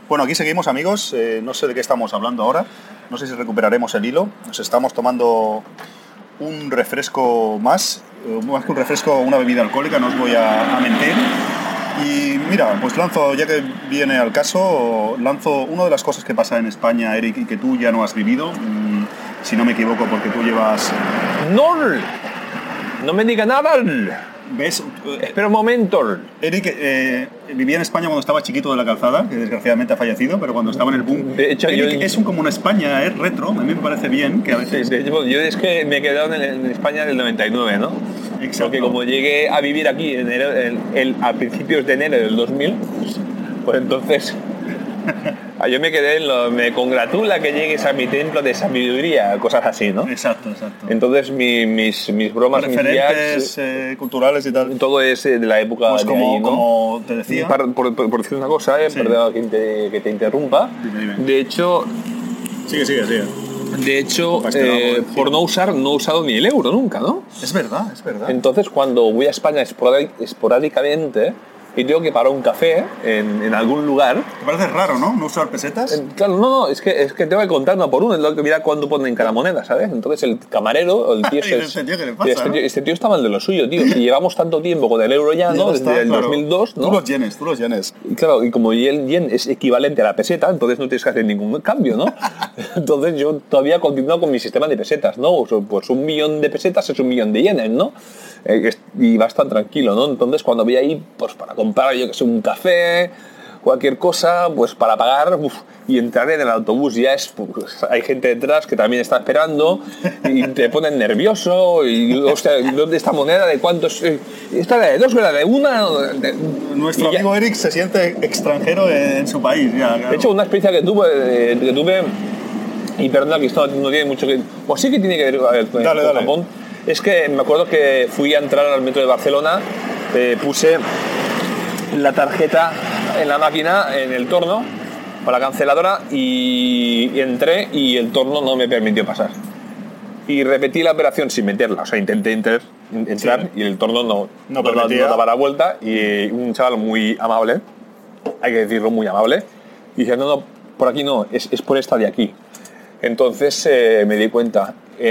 Bueno, aquí seguimos, amigos. No sé de qué estamos hablando ahora. No sé si recuperaremos el hilo. Nos estamos tomando un refresco más que un refresco, una bebida alcohólica, no os voy a mentir. Y mira, pues ya que viene al caso, lanzo una de las cosas que pasa en España, Eric, y que tú ya no has vivido, si no me equivoco, porque tú llevas... No me diga nada. ¿Ves? Espera un momento. Eric vivía en España cuando estaba chiquito de la Calzada, que desgraciadamente ha fallecido, pero cuando estaba en el boom... De hecho, Eric es como una España, es retro, a mí me parece bien que a veces... Sí, de hecho, yo es que me he quedado en España del 99, ¿no? Exacto. Porque como llegué a vivir aquí a principios de enero del 2000, pues entonces... Yo me quedé me congratula que llegues a mi templo de sabiduría, cosas así, ¿no? Exacto. Entonces mis bromas, referentes culturales y tal. Todo es de la época pues de ahí, ¿no? Como te decía. Por decir una cosa, sí. perdón que te interrumpa. Dime. De hecho... Sigue. De hecho, por no he usado ni el euro nunca, ¿no? Es verdad. Entonces, cuando voy a España esporádicamente y tengo que parar un café en algún lugar... ¿Te parece raro, no? ¿No usar pesetas? Claro, no, es que tengo que contar uno por uno, es lo que mira cuándo ponen cada moneda, ¿sabes? Entonces el camarero, el tío... Este tío está mal de lo suyo, tío. Si llevamos tanto tiempo con el euro ya, ¿no? Desde el 2002, ¿no? Tú los yenes. Y claro, y como el yen es equivalente a la peseta, entonces no tienes que hacer ningún cambio, ¿no? Entonces yo todavía continúo con mi sistema de pesetas, ¿no? Pues 1 millón de pesetas es 1 millón de yenes, ¿no? Y vas tan tranquilo, ¿no? Entonces cuando voy ahí, pues para comprar, yo que sé, un café, cualquier cosa, pues para pagar y entrar en el autobús ya pues, hay gente detrás que también está esperando y te ponen nervioso y, hostia, esta moneda de cuántos... ¿Esta de 2 o la de 1? Nuestro amigo Eric se siente extranjero en su país ya, claro. De hecho, una experiencia que tuve y perdona que esto no tiene mucho que... Pues sí que tiene que ver con Japón. Es que me acuerdo que fui a entrar al metro de Barcelona, puse la tarjeta en la máquina, en el torno, para la canceladora, y entré y el torno no me permitió pasar. Y repetí la operación sin meterla, o sea, intenté entrar sí. Y el torno no daba la vuelta, y un chaval muy amable, hay que decirlo, muy amable, y dice, no, por aquí no, es por esta de aquí. Entonces me di cuenta,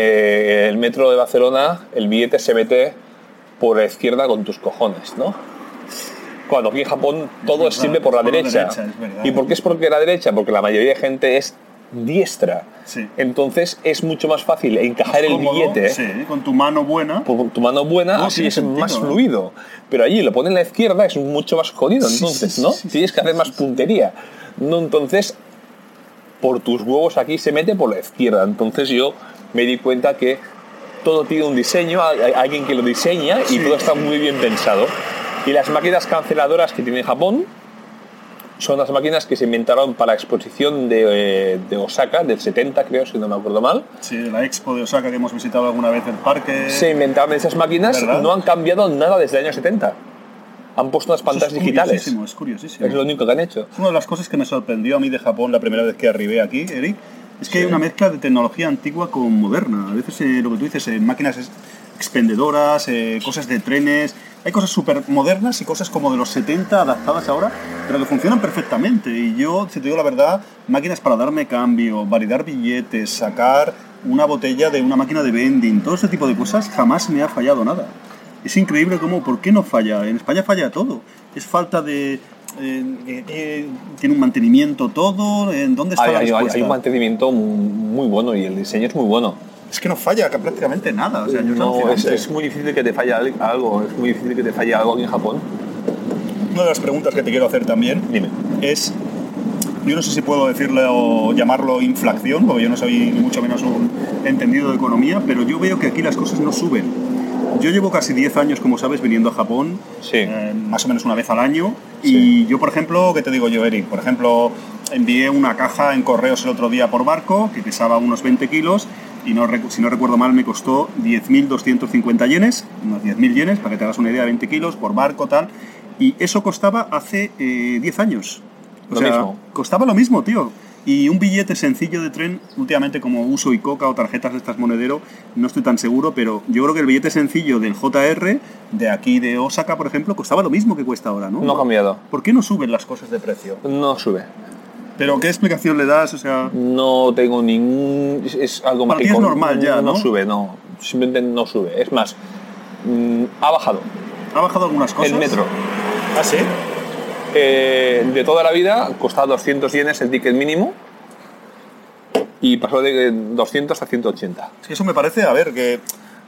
el metro de Barcelona, el billete se mete por la izquierda con tus cojones, ¿no? Cuando aquí en Japón todo sirve por la derecha. ¿Y por qué es porque la derecha? Porque la mayoría de gente es diestra. Sí. Entonces es mucho más fácil encajar el billete. Sí, con tu mano buena. Con tu mano buena, así es sentido, más fluido. Pero allí lo ponen en la izquierda, es mucho más jodido, entonces, ¿no? Tienes que hacer más puntería. ¿No? Entonces, por tus huevos aquí se mete por la izquierda. Entonces yo me di cuenta que todo tiene un diseño, hay alguien que lo diseña y todo está muy bien pensado. Y las máquinas canceladoras que tiene Japón son las máquinas que se inventaron para la exposición de Osaka, del 70 creo, si no me acuerdo mal. Sí, la expo de Osaka que hemos visitado alguna vez el parque. Se inventaron esas máquinas, ¿verdad? No han cambiado nada desde el año 70. Han puesto unas pantallas digitales. Es curiosísimo. Es lo único que han hecho. Una de las cosas que me sorprendió a mí de Japón la primera vez que arribé aquí, Eric, es que hay una mezcla de tecnología antigua con moderna. A veces lo que tú dices, máquinas expendedoras, cosas de trenes... Hay cosas súper modernas y cosas como de los 70 adaptadas ahora, pero que funcionan perfectamente. Y yo, si te digo la verdad, máquinas para darme cambio, validar billetes, sacar una botella de una máquina de vending, todo ese tipo de cosas, jamás me ha fallado nada. Es increíble cómo, ¿por qué no falla? En España falla todo. Es falta de... tiene un mantenimiento todo. ¿En dónde está la respuesta? Hay un mantenimiento muy bueno y el diseño es muy bueno. Es que no falla prácticamente nada. O sea, es muy difícil que te falle algo. Es muy difícil que te falle algo aquí en Japón. Una de las preguntas que te quiero hacer también es... Yo no sé si puedo decirle o llamarlo inflación, porque yo no soy ni mucho menos un entendido de economía, pero yo veo que aquí las cosas no suben. Yo llevo casi 10 años, como sabes, viniendo a Japón, más o menos una vez al año. Sí. Y yo, por ejemplo, ¿qué te digo yo, Eric? Por ejemplo, envié una caja en correos el otro día por barco, que pesaba unos 20 kilos, y si no recuerdo mal me costó 10.250 yenes, unos 10.000 yenes, para que te hagas una idea, 20 kilos por barco, tal. Y eso costaba hace 10 años. O sea, mismo. Costaba lo mismo, tío. Y un billete sencillo de tren, últimamente como uso Icoca o tarjetas de estas monedero, no estoy tan seguro, pero yo creo que el billete sencillo del JR, de aquí de Osaka, por ejemplo, costaba lo mismo que cuesta ahora, ¿no? No ha cambiado. ¿Por qué no suben las cosas de precio? No sube. ¿Pero qué explicación le das? O sea... No tengo ningún... Es algo mágico. Es normal ya, ¿no? No sube, no. Simplemente no sube. Es más, ha bajado. ¿Ha bajado algunas cosas? El metro. ¿Ah, sí? De toda la vida costaba 200 yenes el ticket mínimo y pasó de 200 a 180. Es que eso me parece, a ver, que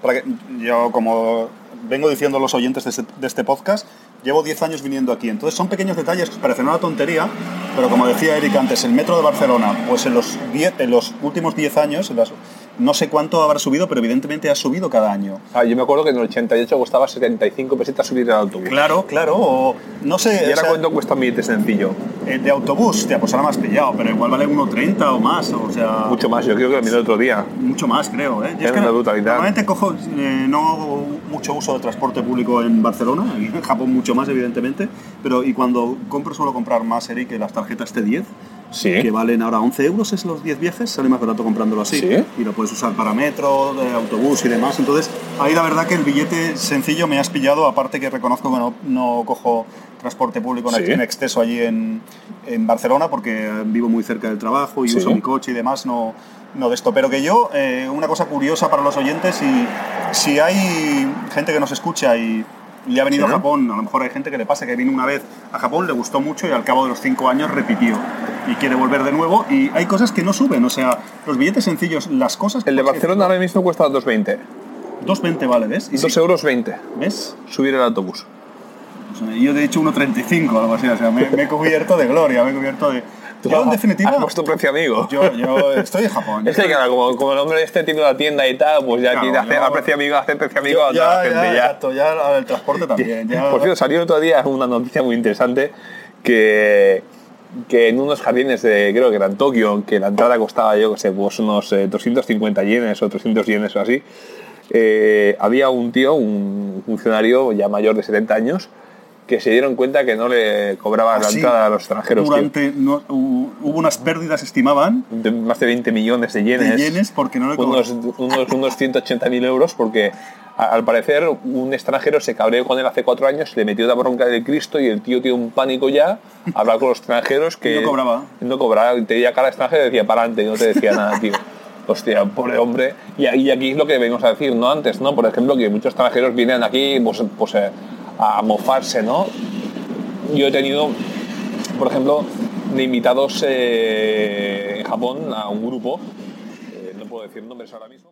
yo, como vengo diciendo a los oyentes de este podcast, llevo 10 años viniendo aquí. Entonces son pequeños detalles que parecen una tontería, pero como decía Eric antes, el metro de Barcelona, pues en los últimos 10 años, no sé cuánto habrá subido, pero evidentemente ha subido cada año. Yo me acuerdo que en el 88 costaba 75 pesetas subir el autobús. Claro, o no sé... ¿Y ahora cuánto cuesta un billete sencillo? De autobús, pues ahora me has pillado, pero igual vale 1,30 o más, o sea... Mucho más, yo creo que lo miré el otro día. Mucho más, creo, ¿eh? Es una brutalidad. Normalmente cojo, no hago mucho uso de transporte público en Barcelona, en Japón mucho más, evidentemente, pero y cuando compro suelo comprar más, Eric, que las tarjetas T10, sí, que valen ahora 11 euros, es los 10 viajes, sale más barato comprándolo así. ¿Sí? Y lo puedes usar para metro, de autobús y demás. Entonces, ahí la verdad que el billete sencillo me has pillado, aparte que reconozco que no cojo transporte público en exceso allí en Barcelona, porque vivo muy cerca del trabajo y uso mi coche y demás, no de esto. Pero que yo, una cosa curiosa para los oyentes, si hay gente que nos escucha y ha venido a Japón, a lo mejor hay gente que le pasa que vino una vez a Japón, le gustó mucho y al cabo de los 5 años repitió y quiere volver de nuevo, y hay cosas que no suben, o sea, los billetes sencillos, las cosas... El de Barcelona ahora mismo cuesta 2,20. 2,20 vale, ¿ves? 2,20 euros. ¿Ves? Subir el autobús. O sea, yo he dicho 1,35 o algo así, o sea, me he cubierto de gloria, me he cubierto de... Yo, en definitiva... ¿Has puesto precio amigo? Yo estoy en Japón. Es que claro, como el hombre tiene la tienda y tal, pues ya tiene hacer precio amigo a toda la gente. Exacto, ya el transporte también. Por cierto, salió el otro día una noticia muy interesante que en unos jardines creo que era en Tokio, que la entrada costaba, yo que sé, pues unos 250 yenes o 300 yenes o así, había un tío, un funcionario ya mayor de 70 años, que se dieron cuenta que no le cobraba la entrada a los extranjeros. Hubo unas pérdidas, estimaban, de más de 20 millones de yenes. Porque no le cobraban. Unos 180.000 euros, porque al parecer un extranjero se cabreó con él hace 4 años, le metió la bronca del Cristo y el tío tiene un pánico ya, hablar con los extranjeros que... No cobraba, te veía cara extranjero y decía para adelante, y no te decía nada, tío. Hostia, pobre hombre. Y aquí es lo que venimos a decir, ¿no? Antes, ¿no? Por ejemplo, que muchos extranjeros vienen aquí, pues a mofarse, ¿no? Yo he tenido, por ejemplo, de invitados en Japón a un grupo, no puedo decir nombres ahora mismo.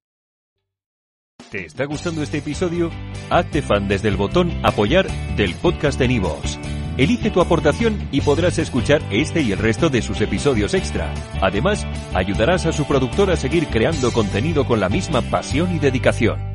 ¿Te está gustando este episodio? Hazte fan desde el botón Apoyar del podcast de Nivos. Elige tu aportación y podrás escuchar este y el resto de sus episodios extra. Además, ayudarás a su productor a seguir creando contenido con la misma pasión y dedicación.